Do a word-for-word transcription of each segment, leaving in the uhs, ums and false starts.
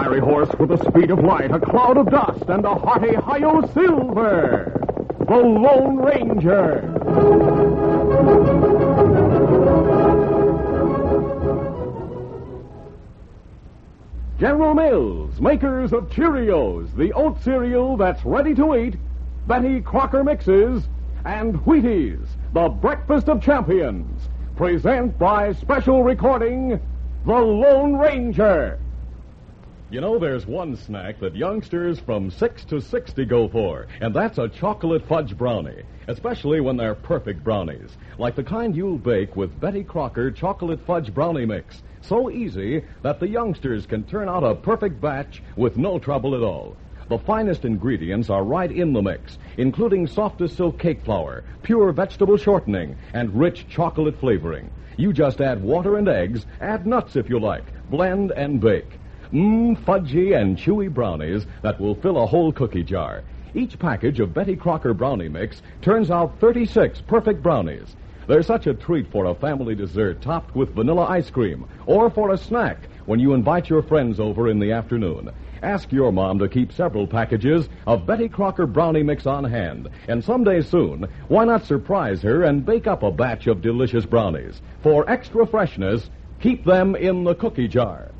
fiery horse with the speed of light, a cloud of dust, and a hearty Hi-Yo Silver, the Lone Ranger. General Mills, makers of Cheerios, the oat cereal that's ready to eat, Betty Crocker Mixes, and Wheaties, the breakfast of champions, present by special recording, The Lone Ranger. You know, there's one snack that youngsters from six to sixty go for, and that's a chocolate fudge brownie, especially when they're perfect brownies, like the kind you'll bake with Betty Crocker Chocolate Fudge Brownie Mix. So easy that the youngsters can turn out a perfect batch with no trouble at all. The finest ingredients are right in the mix, including softest silk cake flour, pure vegetable shortening, and rich chocolate flavoring. You just add water and eggs, add nuts if you like, blend and bake. Mmm, fudgy and chewy brownies that will fill a whole cookie jar. Each package of Betty Crocker Brownie Mix turns out thirty-six perfect brownies. They're such a treat for a family dessert topped with vanilla ice cream, or for a snack when you invite your friends over in the afternoon. Ask your mom to keep several packages of Betty Crocker Brownie Mix on hand. And someday soon, why not surprise her and bake up a batch of delicious brownies? For extra freshness, keep them in the cookie jar.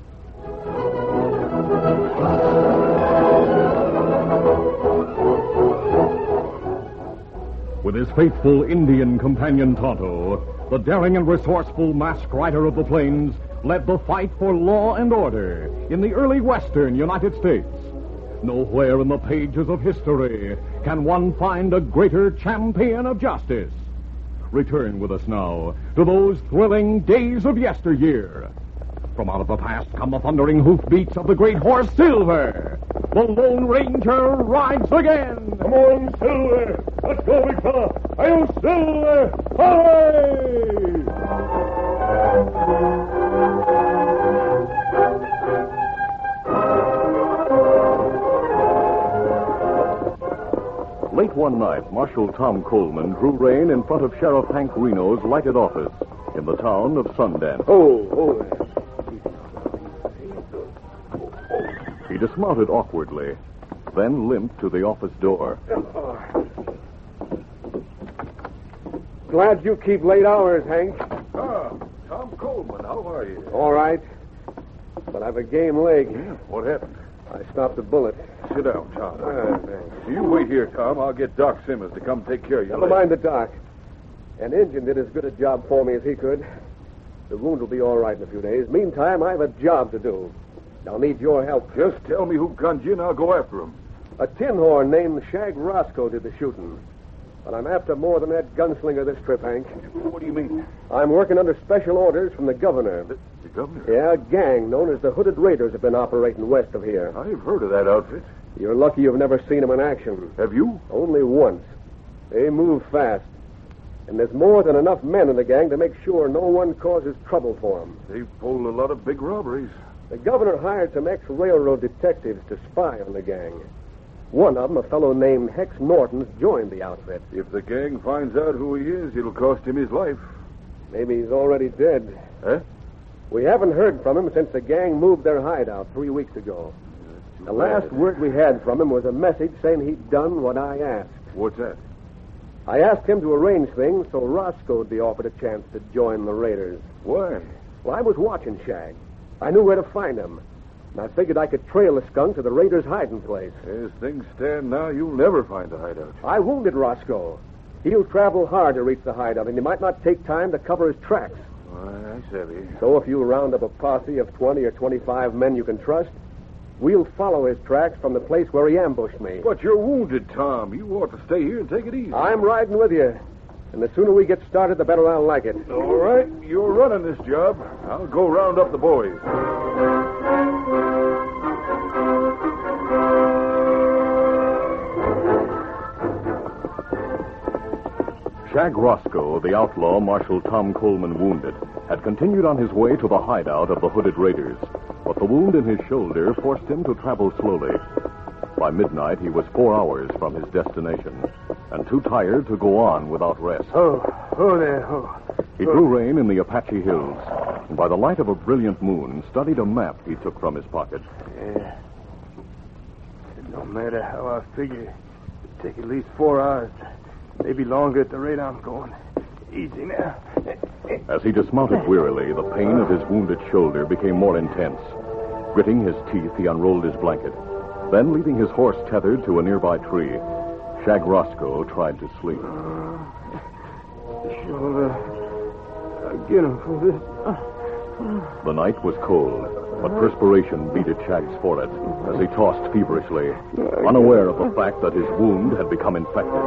With his faithful Indian companion Tonto, the daring and resourceful masked rider of the plains led the fight for law and order in the early western United States. Nowhere in the pages of history can one find a greater champion of justice. Return with us now to those thrilling days of yesteryear. From out of the past come the thundering hoofbeats of the great horse Silver. The Lone Ranger rides again. Come on, Silver. Let's go, big fella. Hi-yo, Silver. Hooray! Late one night, Marshal Tom Coleman drew rein in front of Sheriff Hank Reno's lighted office in the town of Sundance. Oh, oh. He dismounted awkwardly, then limped to the office door. Glad you keep late hours, Hank. Ah, Tom Coleman, how are you? All right. But I've a game leg. Yeah, what happened? I stopped a bullet. Sit down, Tom. Ah, thanks. You wait here, Tom. I'll get Doc Simmons to come take care of you. Never mind the doc. An Injun did as good a job for me as he could. The wound will be all right in a few days. Meantime, I have a job to do. I'll need your help. Just tell me who gunned you, and I'll go after him. A tin horn named Shag Roscoe did the shooting. But I'm after more than that gunslinger this trip, Hank. What do you mean? I'm working under special orders from the governor. The, the governor? Yeah, a gang known as the Hooded Raiders have been operating west of here. I've heard of that outfit. You're lucky you've never seen them in action. Have you? Only once. They move fast. And there's more than enough men in the gang to make sure no one causes trouble for them. They've pulled a lot of big robberies. The governor hired some ex-railroad detectives to spy on the gang. One of them, a fellow named Hex Norton, joined the outfit. If the gang finds out who he is, it'll cost him his life. Maybe he's already dead. Huh? We haven't heard from him since the gang moved their hideout three weeks ago. The last bad. word we had from him was a message saying he'd done what I asked. What's that? I asked him to arrange things so Roscoe would be offered a chance to join the Raiders. Why? Well, I was watching Shag. I knew where to find him. And I figured I could trail the skunk to the Raiders' hiding place. As things stand now, you'll never find the hideout. I wounded Roscoe. He'll travel hard to reach the hideout, and he might not take time to cover his tracks. Why, I savvy. So if you round up a posse of twenty or twenty-five men you can trust, we'll follow his tracks from the place where he ambushed me. But you're wounded, Tom. You ought to stay here and take it easy. I'm riding with you. And the sooner we get started, the better I'll like it. All right. You're running this job. I'll go round up the boys. Shag Roscoe, the outlaw Marshal Tom Coleman wounded, had continued on his way to the hideout of the Hooded Raiders. But the wound in his shoulder forced him to travel slowly. By midnight, he was four hours from his destination, and too tired to go on without rest. Oh, oh there, oh. He drew rein in the Apache Hills. and by the light of a brilliant moon, studied a map he took from his pocket. Yeah. It don't matter how I figure. It'd take at least four hours. Maybe longer at the rate I'm going. Easy now. As he dismounted wearily, the pain of his wounded shoulder became more intense. Gritting his teeth, he unrolled his blanket. Then, leaving his horse tethered to a nearby tree, Shag Roscoe tried to sleep. Sure, uh, I'll get him for this. The night was cold, but perspiration beaded Shag's forehead as he tossed feverishly, unaware of the fact that his wound had become infected.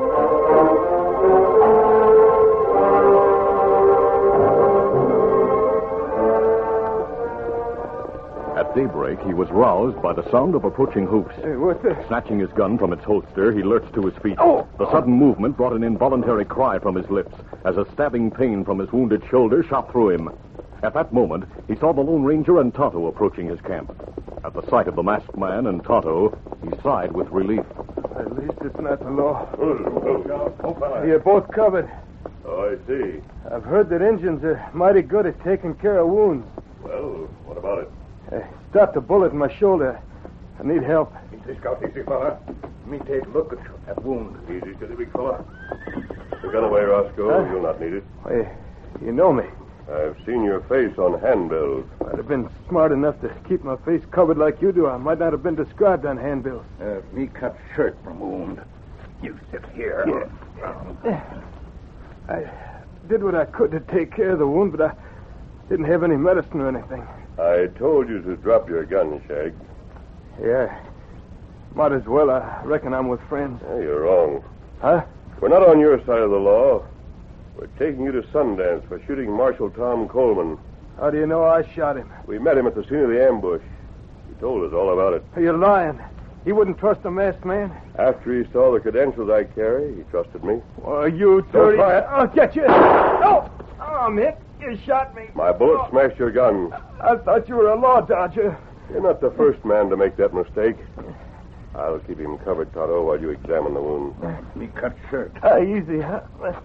At daybreak, he was roused by the sound of approaching hoofs. Hey, what's that? Snatching his gun from its holster, he lurched to his feet. Oh! The sudden movement brought an involuntary cry from his lips as a stabbing pain from his wounded shoulder shot through him. At that moment, he saw the Lone Ranger and Tonto approaching his camp. At the sight of the masked man and Tonto, he sighed with relief. At least it's not the law. Oh, oh, fella. You're both covered. Oh, I see. I've heard that Indians are mighty good at taking care of wounds. Well, what about it? I stopped a bullet in my shoulder. I need help. Easy, Scout, easy, fella. Me take a look at that wound. Easy, steady, big fella. The gun away, Roscoe. Huh? You'll not need it. Hey, you know me. I've seen your face on handbills. I'd have been smart enough to keep my face covered like you do. I might not have been described on handbills. Uh, me cut shirt from wound. You sit here. Yeah. I did what I could to take care of the wound, but I didn't have any medicine or anything. I told you to drop your gun, Shag. Yeah. Might as well. I reckon I'm with friends. Yeah, you're wrong. Huh? We're not on your side of the law. We're taking you to Sundance for shooting Marshal Tom Coleman. How do you know I shot him? We met him at the scene of the ambush. He told us all about it. You're lying. He wouldn't trust a masked man. After he saw the credentials I carry, he trusted me. Oh, you dirty... try it. I'll get you. No! Oh, Mick, you shot me. My bullet Oh, smashed your gun. I thought you were a law dodger. You're not the first man to make that mistake. I'll keep him covered, Tonto, while you examine the wound. Me cut shirt. Ah, easy, huh?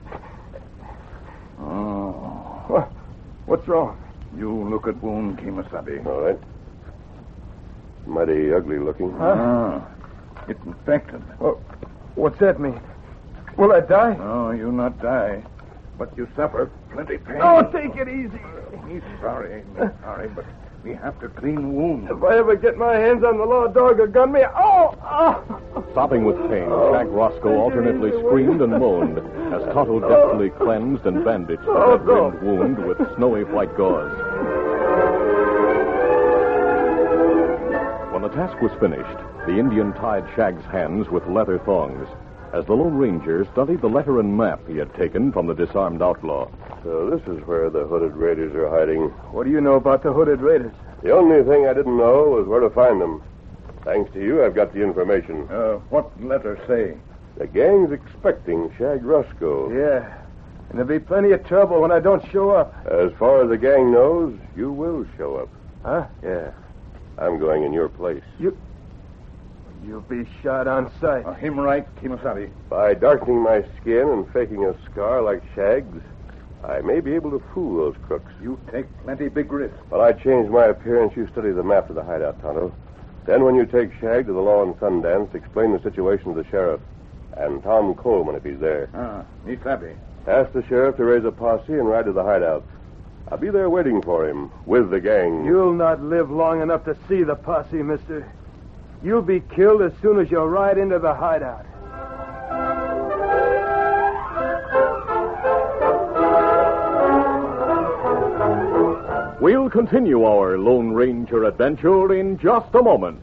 Oh. What? What's wrong? You look at wound, Kemosabe. All right. Mighty ugly looking. Huh? Ah. It infected. Well, what's that mean? Will I die? No, you not die. But you suffer plenty pain. Oh, take it easy. Me sorry. Me sorry, but we have to clean wound. If I ever get my hands on the law dog or gun me... Oh! Oh! Sobbing with pain, Shag Roscoe alternately screamed and moaned as Tonto deftly cleansed and bandaged the Oh, red-rimmed no. wound with snowy white gauze. When the task was finished, the Indian tied Shag's hands with leather thongs as the Lone Ranger studied the letter and map he had taken from the disarmed outlaw. So this is where the hooded raiders are hiding. What do you know about the hooded raiders? The only thing I didn't know was where to find them. Thanks to you, I've got the information. Uh, what letter say? The gang's expecting Shag Roscoe. Yeah. And there'll be plenty of trouble when I don't show up. As far as the gang knows, you will show up. Huh? Yeah. I'm going in your place. You'll be shot on sight. Uh, him right, Kemosabe. By darkening my skin and faking a scar like Shag's, I may be able to fool those crooks. You take plenty big risk. While I change my appearance, you study the map of the hideout, Tonto. Then when you take Shag to the law in Sundance, explain the situation to the sheriff. And Tom Coleman, if he's there. Ah, me sabe. Ask the sheriff to raise a posse and ride to the hideout. I'll be there waiting for him, with the gang. You'll not live long enough to see the posse, mister. You'll be killed as soon as you ride into the hideout. We'll continue our Lone Ranger adventure in just a moment.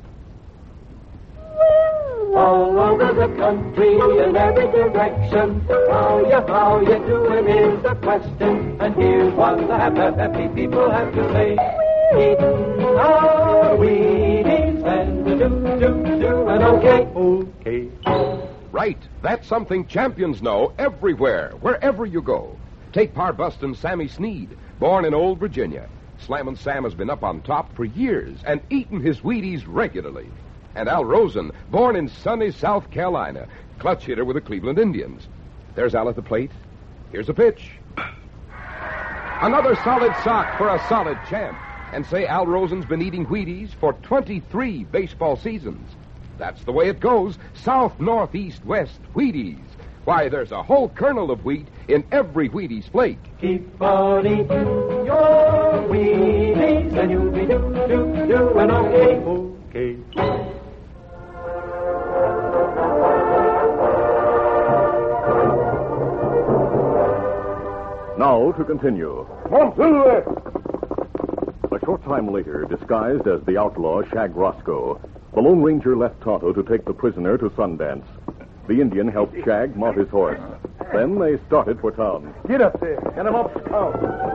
All over the country, in every direction, how you, how you doing is the question. And here's what the happy, happy people have to say. Eating our Wheaties and the do-do-do and okay. Okay. Right. That's something champions know everywhere, wherever you go. Take Parbustin' Sammy Sneed, born in Old Virginia. Slammin' Sam has been up on top for years and eaten his Wheaties regularly. And Al Rosen, born in sunny South Carolina, clutch hitter with the Cleveland Indians. There's Al at the plate. Here's a pitch. Another solid sock for a solid champ. And say Al Rosen's been eating Wheaties for twenty-three baseball seasons. That's the way it goes. South, north, east, west, Wheaties. Why, there's a whole kernel of wheat in every Wheaties flake. Keep on eating your Wheaties, and you'll be do, do, doing okay, okay. Now to continue. Come on, A short time later, disguised as the outlaw Shag Roscoe, the Lone Ranger left Tonto to take the prisoner to Sundance. The Indian helped Shag mount his horse. Then they started for town. Get up there. Get him up, Scout.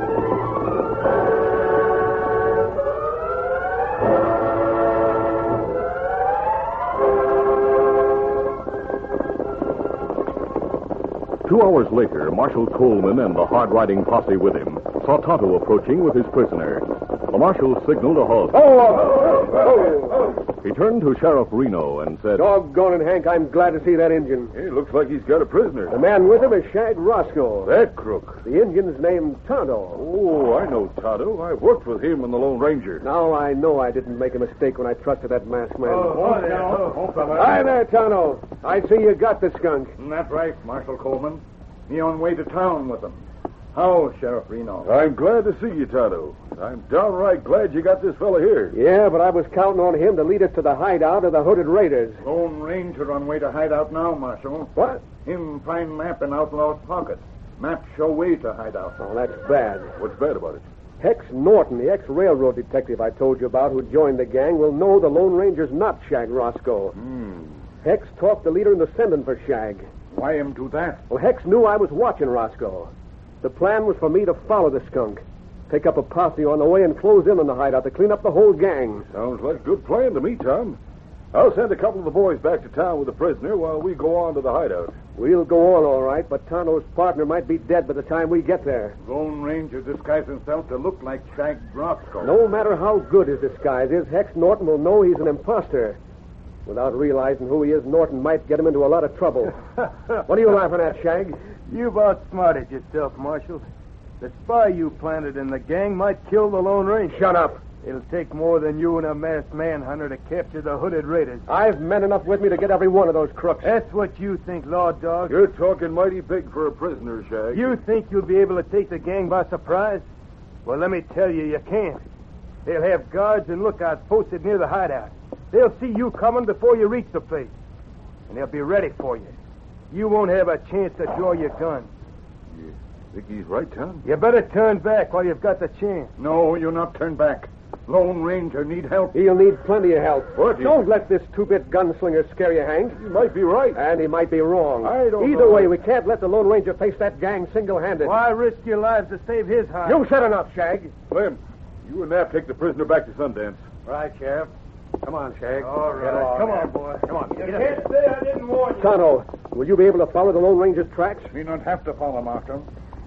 Two hours later, Marshal Coleman and the hard-riding posse with him saw Tonto approaching with his prisoner. The marshal signaled a halt. Oh, oh, oh, oh. He turned to Sheriff Reno and said, Doggone it, Hank, I'm glad to see that Injun. It looks like he's got a prisoner. The man with him is Shag Roscoe. That crook. The Injun's named Tonto. Oh, I know Tonto. I worked with him in the Lone Ranger. Now I know I didn't make a mistake when I trusted that masked man. Oh, there. Oh, fella. Hi there, Tonto. I see you got the skunk. That's right, Marshal Coleman. Me on way to town with them. How, Sheriff Reno? I'm glad to see you, Tonto. I'm downright glad you got this fella here. Yeah, but I was counting on him to lead us to the hideout of the Hooded Raiders. Lone Ranger on way to hideout now, Marshal. What? Him find map in outlaw's pocket. Map show way to hideout. Oh, that's bad. What's bad about it? Hex Norton, the ex-railroad detective I told you about who joined the gang, will know the Lone Ranger's not Shag Roscoe. Hmm. Hex talked the leader into sending for Shag. Why him do that? Well, Hex knew I was watching Roscoe. The plan was for me to follow the skunk, take up a posse on the way and close in on the hideout to clean up the whole gang. Sounds like a good plan to me, Tom. I'll send a couple of the boys back to town with the prisoner while we go on to the hideout. We'll go on all right, but Tonto's partner might be dead by the time we get there. Lone Ranger disguised himself to look like Shag Roscoe. No matter how good his disguise is, Hex Norton will know he's an imposter. Without realizing who he is, Norton might get him into a lot of trouble. What are you laughing at, Shag? You've outsmarted yourself, Marshal. The spy you planted in the gang might kill the Lone Ranger. Shut up. It'll take more than you and a masked manhunter to capture the Hooded Raiders. I've men enough with me to get every one of those crooks. That's what you think, Law Dog. You're talking mighty big for a prisoner, Shag. You think you'll be able to take the gang by surprise? Well, let me tell you, you can't. They'll have guards and lookouts posted near the hideout. They'll see you coming before you reach the place. And they'll be ready for you. You won't have a chance to draw your gun. You think he's right, Tom? You better turn back while you've got the chance. No, you not turn back. Lone Ranger need help. He'll need plenty of help. What? Don't let this two-bit gunslinger scare you, Hank. You might be right. And he might be wrong. I don't Either know. way, we can't let the Lone Ranger face that gang single-handed. Why risk your lives to save his hide? You said enough, Shag. Slim, you and Knapp take the prisoner back to Sundance. Right, Sheriff. Come on, Shag. All right. Come on, boy. Come on. You can't say I didn't warn you. Tonto, will you be able to follow the Lone Ranger's tracks? Me not have to follow Marshal.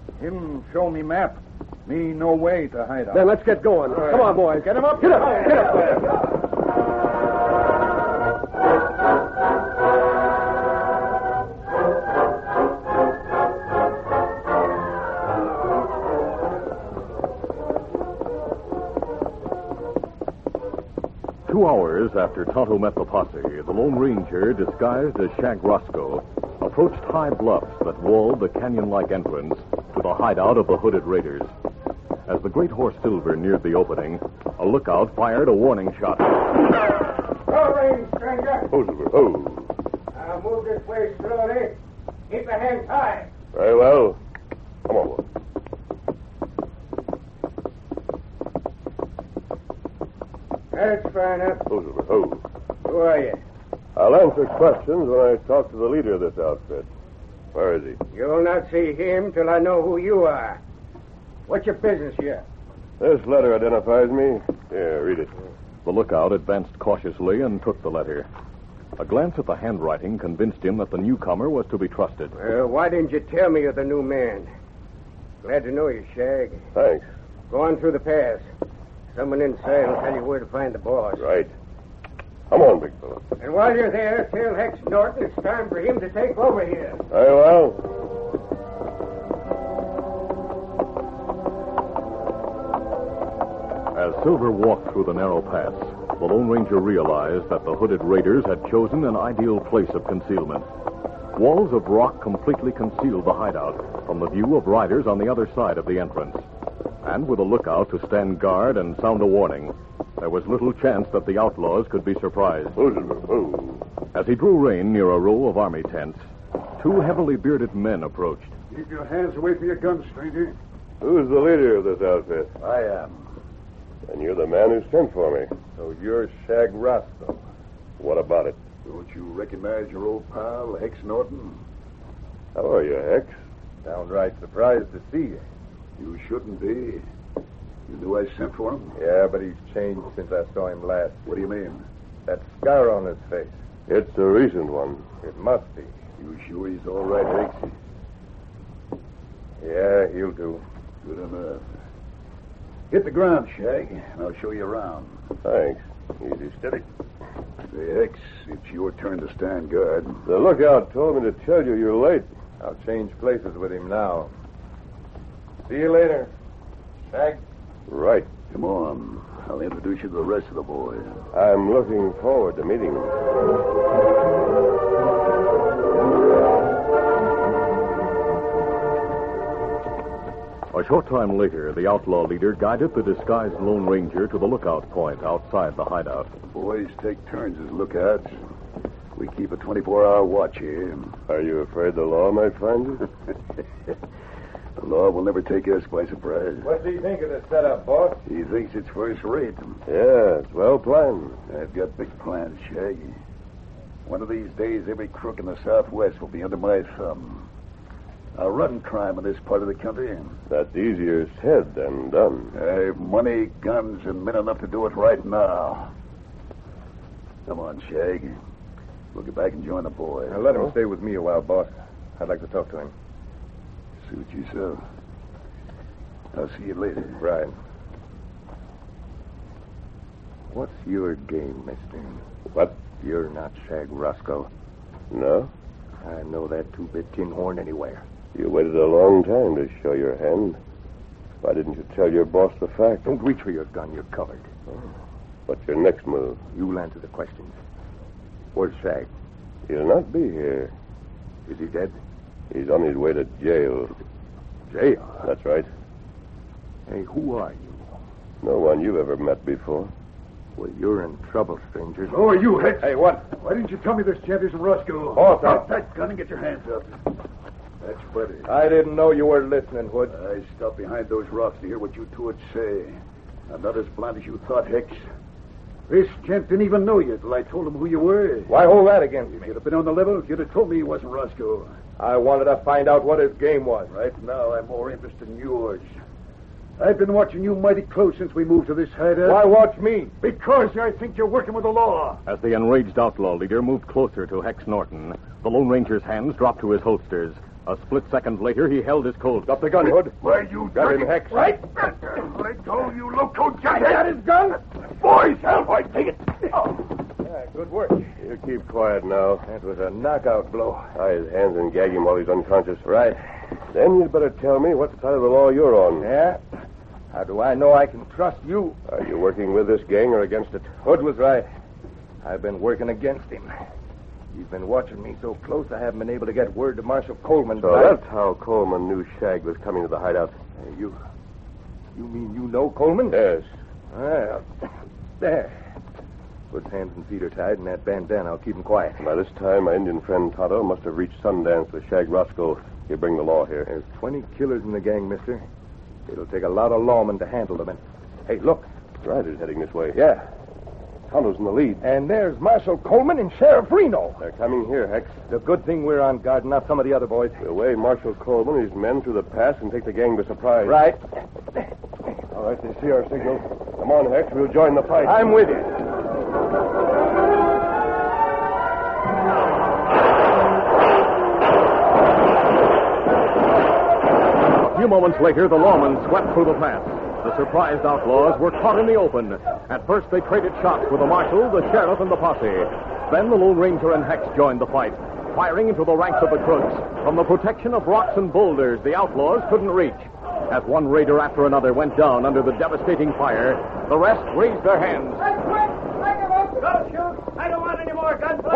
Him show me map. Me no way to hideout. Then let's get going. right. Come on, boys. Get him up. Get up. Get up there. Two hours after Tonto met the posse, the Lone Ranger, disguised as Shag Roscoe, approached high bluffs that walled the canyon-like entrance to the hideout of the Hooded Raiders. As the great horse Silver neared the opening, a lookout fired a warning shot. Hurry, stranger. Oh, Silver, oh. Now move this way slowly. Keep the hands high. Very well. Come on, boy. That's fine enough. Oh, Silver, oh. Who are you? I'll answer questions when I talk to the leader of this outfit. Where is he? You'll not see him till I know who you are. What's your business here? This letter identifies me. Here, read it. The lookout advanced cautiously and took the letter. A glance at the handwriting convinced him that the newcomer was to be trusted. Well, why didn't you tell me you're the new man? Glad to know you, Shag. Thanks. Go on through the pass. Someone inside will tell you where to find the boss. Right. Come on, big fella. And while you're there, tell Hex Norton it's time for him to take over here. Very well. As Silver walked through the narrow pass, the Lone Ranger realized that the hooded raiders had chosen an ideal place of concealment. Walls of rock completely concealed the hideout from the view of riders on the other side of the entrance. And with a lookout to stand guard and sound a warning, there was little chance that the outlaws could be surprised. As he drew rein near a row of army tents, two heavily bearded men approached. Keep your hands away from your guns, stranger. Who's the leader of this outfit? I am. And you're the man who sent for me. So you're Shag Roscoe. What about it? Don't you recognize your old pal, Hex Norton? How are you, Hex? Downright surprised to see you. You shouldn't be. You knew I sent for him? Yeah, but he's changed since I saw him last. What do you mean? That scar on his face. It's a recent one. It must be. You sure he's all right, Hex? Yeah, he'll do. Good enough. Hit the ground, Shag, and I'll show you around. Thanks. Easy, steady. Say, Hex, it's your turn to stand guard. The lookout told me to tell you you're late. I'll change places with him now. See you later, Shag. Right. Come on. I'll introduce you to the rest of the boys. I'm looking forward to meeting them. A short time later, the outlaw leader guided the disguised Lone Ranger to the lookout point outside the hideout. Boys take turns as lookouts. We keep a twenty-four hour watch here. Are you afraid the law might find you? The law will never take us by surprise. What do you think of the setup, boss? He thinks it's first rate. Yeah, it's well planned. I've got big plans, Shaggy. One of these days, every crook in the Southwest will be under my thumb. I'll run crime in this part of the country. That's easier said than done. I've money, guns, and men enough to do it right now. Come on, Shag. We'll get back and join the boys. Now, let him stay with me a while, boss. I'd like to talk to him. Suit yourself. I'll see you later. Right. What's your game, mister? What? You're not Shag Roscoe. No? I know that two-bit tin horn anywhere. You waited a long time to show your hand. Why didn't you tell your boss the fact? Don't reach for your gun. You're covered. Oh. What's your next move? You'll answer the questions. Where's Shag? He'll not be here. Is he dead? He's on his way to jail. Jail? That's right. Hey, who are you? No one you've ever met before. Well, you're in trouble, stranger. Who are you, Hex? Hey, what? Why didn't you tell me this chap isn't Roscoe? Boss, Drop that gun and get your hands up. That's better. I didn't know you were listening, Wood. I stopped behind those rocks to hear what you two would say. I'm not as blind as you thought, Hex. This gent didn't even know you till I told him who you were. Why hold that against If me? you'd have been on the level, you'd have told me he wasn't Roscoe. I wanted to find out what his game was. Right now, I'm more interested in yours. I've been watching you mighty close since we moved to this hideout. Why watch me? Because I think you're working with the law. As the enraged outlaw leader moved closer to Hex Norton, the Lone Ranger's hands dropped to his holsters. A split second later, he held his Colt. Drop the gun, Hood. Why, you Got him, dirty- Hex. Right. Let go, you loco giant. Got his gun? Boys, help! I take it. Oh. Yeah, good work. You keep quiet now. That was a knockout blow. Tie his hands and gag him while he's unconscious. Right. Then you'd better tell me what side of the law you're on. Yeah? How do I know I can trust you? Are you working with this gang or against it? Hood was right. I've been working against him. He's been watching me so close I haven't been able to get word to Marshal Coleman. So but I- that's how Coleman knew Shag was coming to the hideout. Hey, you... You mean you know Coleman? Yes. Well, there. Hood's hands and feet are tied in that bandana. I'll keep him quiet. By this time, my Indian friend Tonto must have reached Sundance with Shag Roscoe. He'll bring the law here. There's twenty killers in the gang, mister. It'll take a lot of lawmen to handle them. And, hey, look. Riders heading this way. Yeah. Tonto's in the lead. And there's Marshal Coleman and Sheriff Reno. They're coming here, Hex. It's a good thing we're on guard, not some of the other boys. We'll weigh Marshal Coleman and his men through the pass and take the gang by surprise. Right. All right, they see our signal. Come on, Hex. We'll join the fight. I'm with you. A few moments later, the lawmen swept through the pass. The surprised outlaws were caught in the open. At first, they traded shots with the marshal, the sheriff, and the posse. Then the Lone Ranger and Hex joined the fight, firing into the ranks of the crooks. From the protection of rocks and boulders, the outlaws couldn't reach. As one raider after another went down under the devastating fire, the rest raised their hands. Don't shoot! I don't want any more gunplay!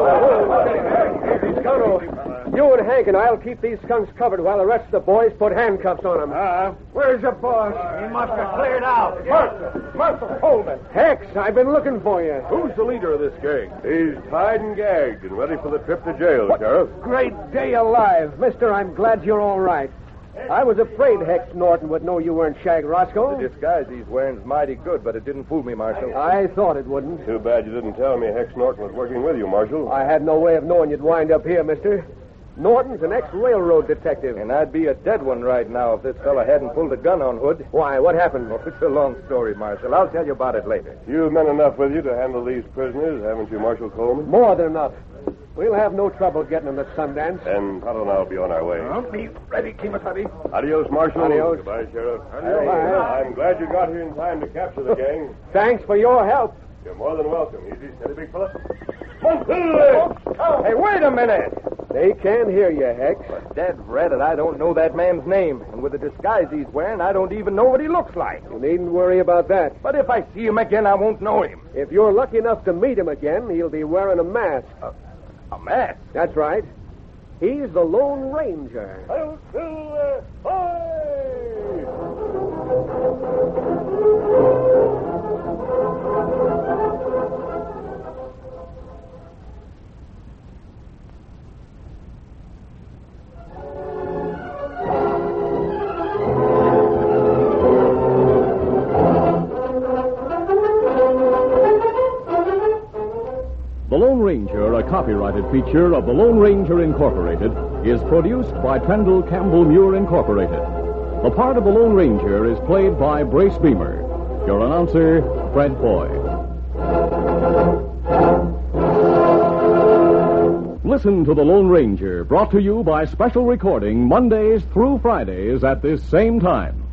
Tonto, you and Hank and I'll keep these skunks covered while the rest of the boys put handcuffs on them. Uh, where's your boss? He must have cleared out. Mercer! Mercer, hold it! Hex, I've been looking for you. Who's the leader of this gang? He's tied and gagged and ready for the trip to jail, Sheriff. Great day alive. Mister, I'm glad you're all right. I was afraid Hex Norton would know you weren't Shag Roscoe. The disguise he's wearing's mighty good, but it didn't fool me, Marshal. I thought it wouldn't. Too bad you didn't tell me Hex Norton was working with you, Marshal. I had no way of knowing you'd wind up here, mister. Norton's an ex-railroad detective. And I'd be a dead one right now if this fella hadn't pulled a gun on Hood. Why, what happened? Oh, it's a long story, Marshal. I'll tell you about it later. You've men enough with you to handle these prisoners, haven't you, Marshal Coleman? More than enough. We'll have no trouble getting them to Sundance. And Tonto and I'll be on our way. I'll be ready, Kimasabi. Adios, Marshal. Adios. Goodbye, Sheriff. Adios. Bye. I'm glad you got here in time to capture the gang. Thanks for your help. You're more than welcome. Easy, steady, big fella. Hey, wait a minute! They can't hear you, Hex. But dead red, and I don't know that man's name. And with the disguise he's wearing, I don't even know what he looks like. You needn't worry about that. But if I see him again, I won't know him. If you're lucky enough to meet him again, he'll be wearing a mask. A, a mask? That's right. He's the Lone Ranger. The Lone Ranger, a copyrighted feature of the Lone Ranger Incorporated, is produced by Trendle Campbell Muir Incorporated. The part of the Lone Ranger is played by Brace Beamer. Your announcer, Fred Foy. Listen to The Lone Ranger, brought to you by special recording Mondays through Fridays at this same time.